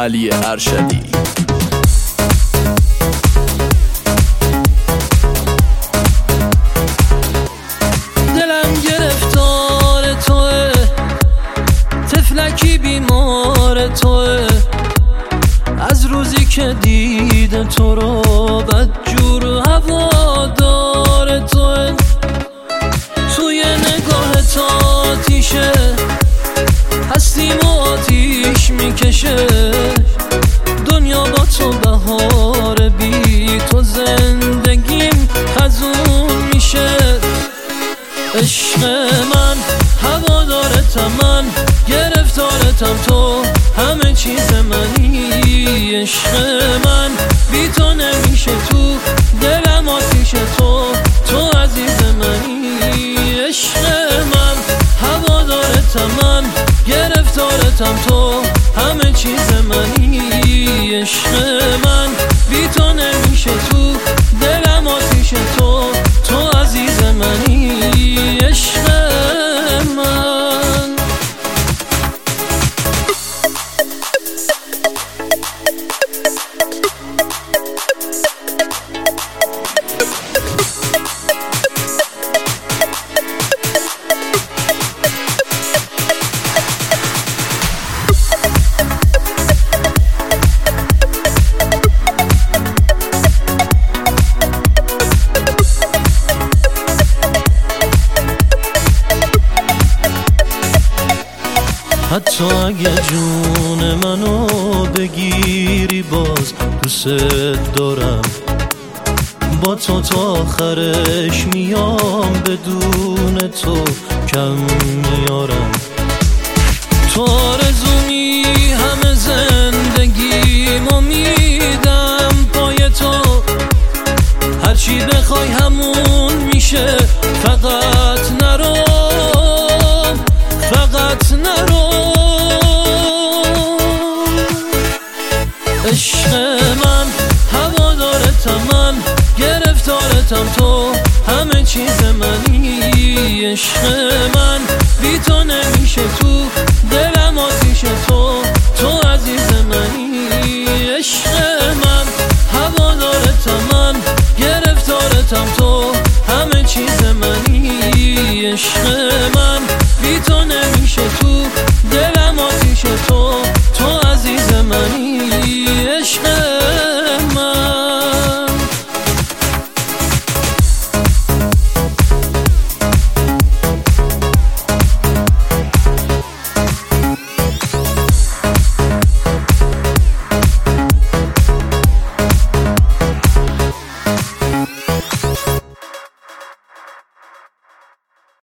علی ارشدی. دلم گرفتار توه، طفلکی بیمار توه، از روزی که دیده تو رو بدجور هوادار توه. توی نگاه تا آتیشه هستیم و آتیش میکشه، دنیا با تو بهار، بی تو زندگیم خزون میشه. عشق من هوادارتم، من گرفتارتم، تو همه چیز منی. عشق من بی تو نمیشه، تو دلم آتیشه، تو عزیز منی. عشق من هوادارتم، من گرفتارتم، تو همه چیز منی. عشق من بی تو نمیشه، تو دلم آتیشه، تو عزیز منی. عشق من حتی اگه جون منو بگیری باز دوست دارم، با تو تا آخرش میام، بدون تو کم میارم. تو آرزومی همه زندگیمو میدم پای تو، هرچی بخوای همون میشه، فقط نرو، فقط نرو. عشق من هوادارتم، من گرفتارتم، تو همه چیز منی. عشق من بی تو نمیشه، تو دلم آتیشه، تو عزیز منی. عشق من هوادارتم، من گرفتارتم، تو همه چیز منی. عشق من بی تو نمیشه،